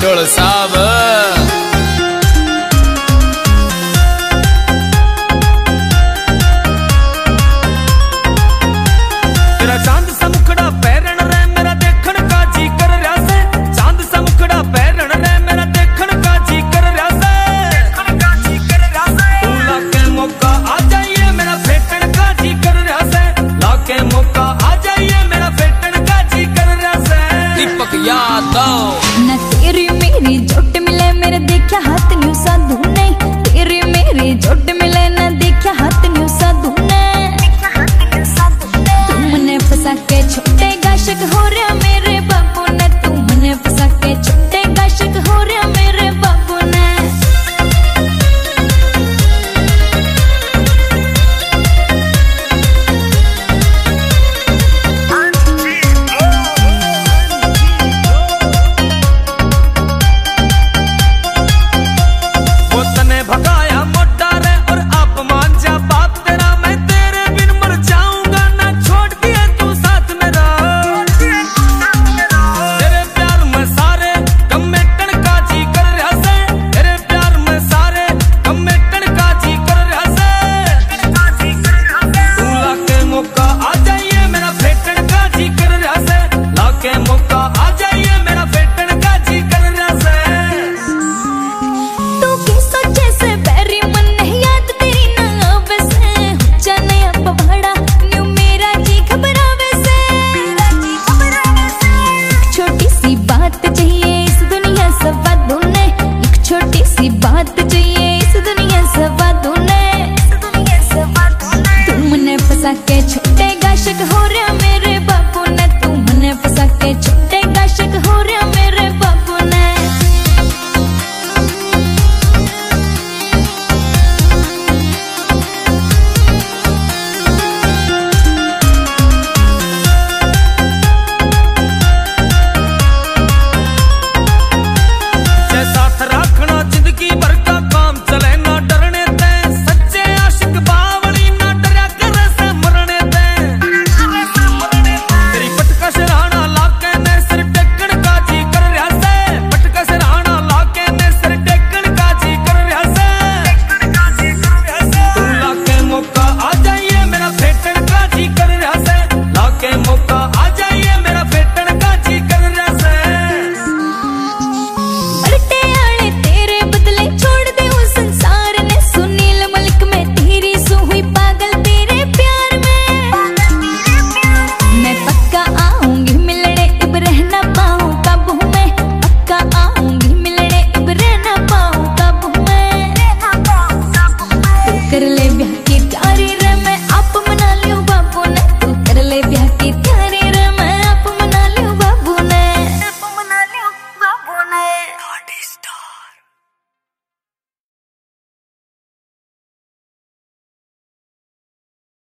ढोल साहब। तेरा चांद सा मुखड़ा पैरण रे मेरा देखण का जी कर रहा से। चांद सा मुखड़ा पैरण रे मेरा देखण का जी कर रहा से। तू लाके मौका आ जाइए मेरा फेटण का जी कर रहा से। लाके मौका आ जाइए मेरा फेटण का जी कर रहा से। दीपक यादव। न तेरी मेरी जोट मिले मेरे देखा हाथ न्यू साधु ने। तेरी मेरी जोट मिले न देखा हाथ न्यू साधु ने। तुमने फंसा के छोटे गाशक हो रहा